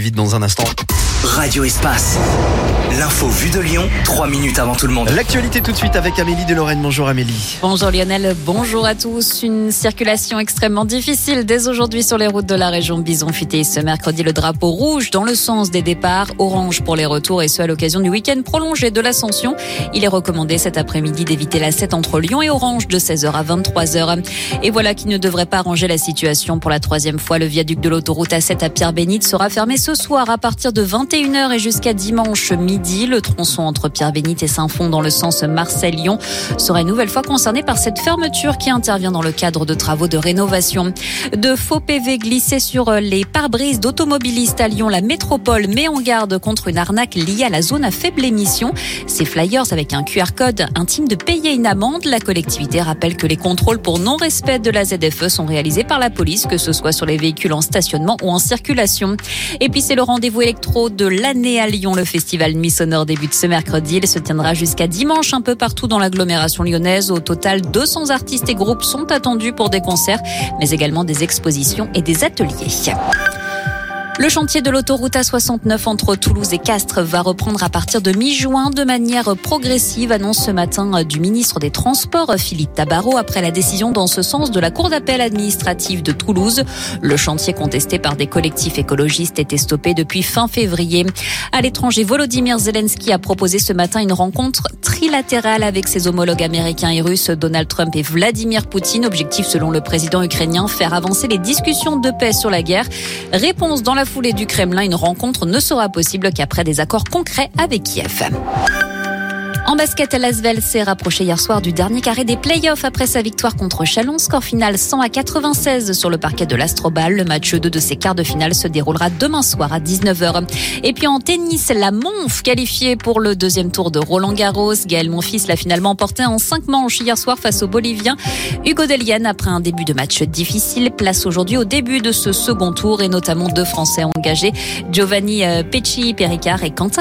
vite dans un instant. Radio Espace. L'info vue de Lyon, 3 minutes avant tout le monde. L'actualité tout de suite avec Amélie de Lorraine. Bonjour Amélie. Bonjour Lionel, bonjour à tous. Une circulation extrêmement difficile dès aujourd'hui sur les routes de la région Bison-Futé. Ce mercredi, le drapeau rouge dans le sens des départs, orange pour les retours et ce à l'occasion du week-end prolongé de l'Ascension. Il est recommandé cet après-midi d'éviter la 7 entre Lyon et Orange de 16h à 23h. Et voilà qui ne devrait pas arranger la situation. Pour la troisième fois, le viaduc de l'autoroute A7 à Pierre-Bénite sera fermé ce soir à partir de 21h et jusqu'à dimanche midi. Le tronçon entre Pierre-Bénite et Saint-Fond dans le sens Marseille-Lyon sera une nouvelle fois concerné par cette fermeture qui intervient dans le cadre de travaux de rénovation. De faux PV glissés sur les pare-brises d'automobilistes à Lyon. La métropole met en garde contre une arnaque liée à la zone à faible émission. Ces flyers avec un QR code intime de payer une amende. La collectivité rappelle que les contrôles pour non-respect de la ZFE sont réalisés par la police, que ce soit sur les véhicules en stationnement ou en circulation. Et puis c'est le rendez-vous électro de l'année à Lyon. Le festival Nuit Sonore débute ce mercredi. Il se tiendra jusqu'à dimanche un peu partout dans l'agglomération lyonnaise. Au total, 200 artistes et groupes sont attendus pour des concerts, mais également des expositions et des ateliers. Le chantier de l'autoroute A69 entre Toulouse et Castres va reprendre à partir de mi-juin de manière progressive, annonce ce matin du ministre des Transports, Philippe Tabarot, après la décision dans ce sens de la Cour d'appel administrative de Toulouse. Le chantier contesté par des collectifs écologistes était stoppé depuis fin février. À l'étranger, Volodymyr Zelensky a proposé ce matin une rencontre trilatérale avec ses homologues américains et russes, Donald Trump et Vladimir Poutine. Objectif, selon le président ukrainien, faire avancer les discussions de paix sur la guerre. Réponse dans la foulée du Kremlin, une rencontre ne sera possible qu'après des accords concrets avec Kiev. En basket, l'Asvel s'est rapproché hier soir du dernier carré des playoffs après sa victoire contre Chalon. Score final 100-96 sur le parquet de l'Astrobal. Le match 2 de ces quarts de finale se déroulera demain soir à 19h. Et puis en tennis, la Monf qualifiée pour le deuxième tour de Roland-Garros. Gaël Monfils l'a finalement emporté en 5 manches hier soir face au Bolivien Hugo Dellien. Après un début de match difficile, place aujourd'hui au début de ce second tour et notamment 2 Français engagés, Giovanni Pecci Péricard et Quentin